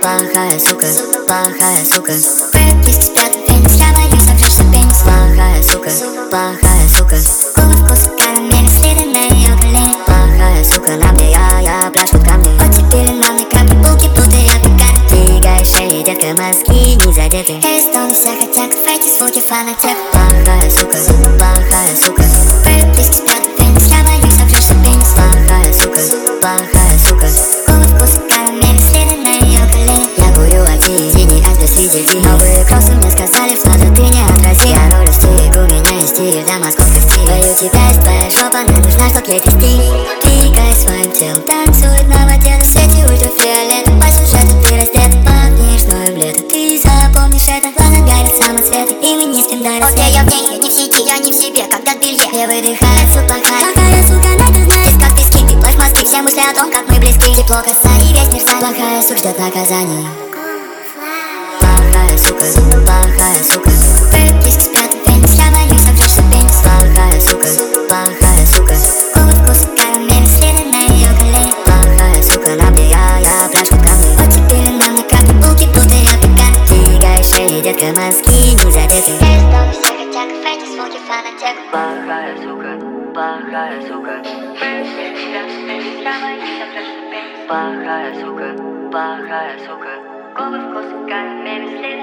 Плохая сука, плохая сука. Прописки с пятым фенис, работаешь, обжечься пенис. Плохая сука, плохая сука. Губы вкуса карамели, следы на ее колени. Плохая сука, на мне я пляшут камни. Оттепели на мне капли, булки, будто я пекарь. Двигай шеи, детка, мозги не задеты. Эстоны все хотят, эти звуки фанатят. Плохая сука, плохая сука. Прописки с пятым фенис, работаешь, обжечься пенис. Плохая сука, плохая сука. Губы вкуса карамели, следы на ее колени. Я курю один, синий асбест и диди. Новые кроссы мне сказали, что ты не отрази. Я ролю стиль, у меня есть стиль, да московский стиль. Твою тебя есть твоя жопа, мне нужна, чтоб ей стиль. Двигай своим телом, танцует на воде, на свете ультрафиолета. По сюжету ты раздета, пахнешь ночью лето. Ты запомнишь это, глаза горят самоцветы, и мы не спим до рассвета. Я в ней, я не в сети, я не в себе, когда в белье. Я выдыхаю, отсюда плохая, плохая сука, надо знать. Ты как пески, ты плачь мозги, все мысли о том, как мы близки. Тепло касание, весь мир знает. Плохая сука ждет наказания. Плохая сука, плохая сука. Прописки с пятым фенис, работаешь, обжечься пенис. Плохая сука, плохая сука. Губы вкуса карамели, следы на ее колени. Плохая сука, на мне я пляшут камни. Оттепели на мне капли, булки, будто я пекарь. Двигай шеи, детка, мозги не задеты. Эстоны все хотят, эти звуки фанатят. Плохая сука, плохая сука. Плохая сука, плохая сука. Губы вкуса карамели,